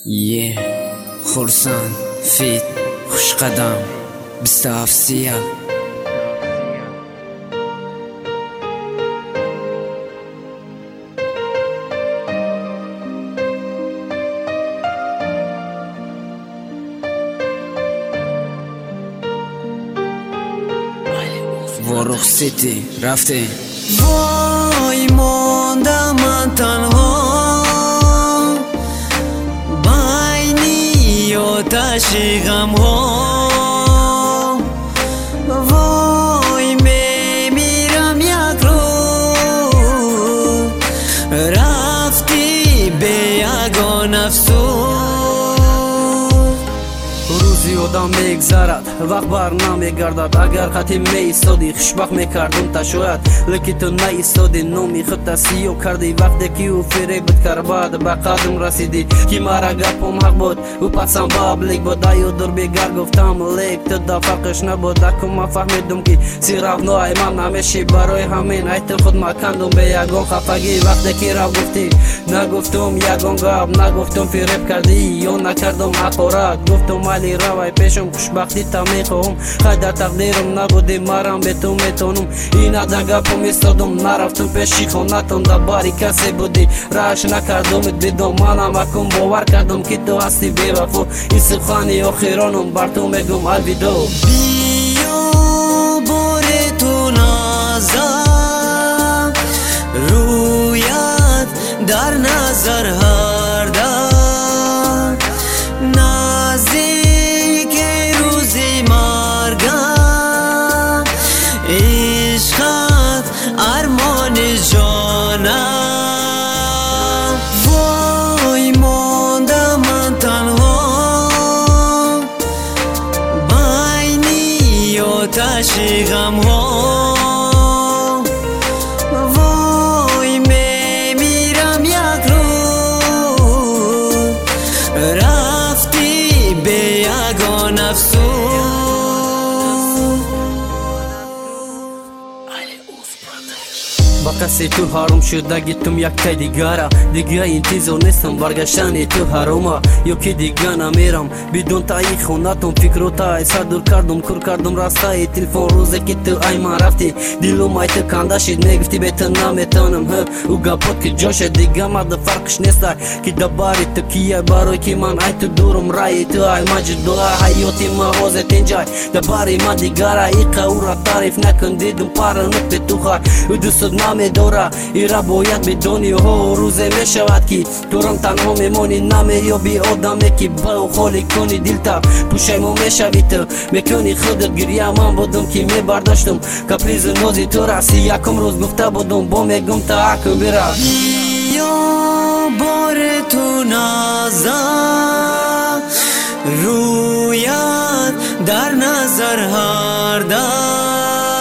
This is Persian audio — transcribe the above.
یه خورسند فیت خوش قدم 27 سیه و رخصتی رفته وای موندم من تنها بینی آتش غم ها وای میمیرم یک روز رفتی به یگان افسوس روزی آدم میگذرد وقت بر نمیگردد اگر خطی میایستادی خوشبخت میکردم تا شاید لکی تو نایستادی نومی خود سیو کردی وقتی که او فریبت کرد بعد به قدم رسیدی که مرا گپم حق بود او پسم بابلیک بود ایو دور بگر گفتم لیک تو دا فرقش نبود اکم من فهمیدم که سیراب نوعی من نمیشی برای همین ایت خود ما کندم به یگان خفگی وقتی که را گفتی نگفتم یگان گپ نگفتم فریب کردی یا نکردم حقارت گفتم ولی روی پیشم خوشبختی تا میخواهم خدا تقدیرم نبودی مرم به تو میتونم این گپم ایستادم نرفتم پیشی خونتون دباری کسی بودی راش نکردمت بدم منم اکم باور کردم که تو هستی بیوفا این سخنی آخرانم بر تو میگم الویدا بیا بار تو نازم رویت در نظر هر در نزدیک روزی مرگم عشقت ارمان جانم وای ماندم من تنها بینی آتش غم ها وای میمیرم یک روز رفتی به یگان افسوس با کسی تو حرام شده گیتم یک تای دیگره دیگه انتظار نیستم برگشتن تو حرامه یا که دیگه نمیرم بدون تایی خونتم فکر تای سر دور کردم کور کردم راستای تلفن روزه که تو ای من رفتی دیلم ای تو کنده شد میگفتی بیتن نمیتونم او گپات که جاش دیگه مرد فرقش نیسته که دباری تو کیه برای که من ای تو دورم رای تو ای مجد دعا حیاتی ما حوزت اینجای دباری من دیگره ایقه او را تعریف نکن دیدم پرنک به تو خواهد او دوست دوره ایرا باید بدونی ها روزه می شود که دورم تنها میمونی نمیابی آدمی که باو خالی کنی دلتا پوشیمو میشوی تو میکنی خودت گریه من بودم که میبرداشتم کپریز نازی تو رسی یکم روز گفته بودم با میگم تا حکم بیره بیا بار تو نازم رویت در نظر هر در نزدیک روزی مرگم عشقت ارمان جانم وای میمیرم یک روز رفتی به یگان افسوس رویت در نظر هر در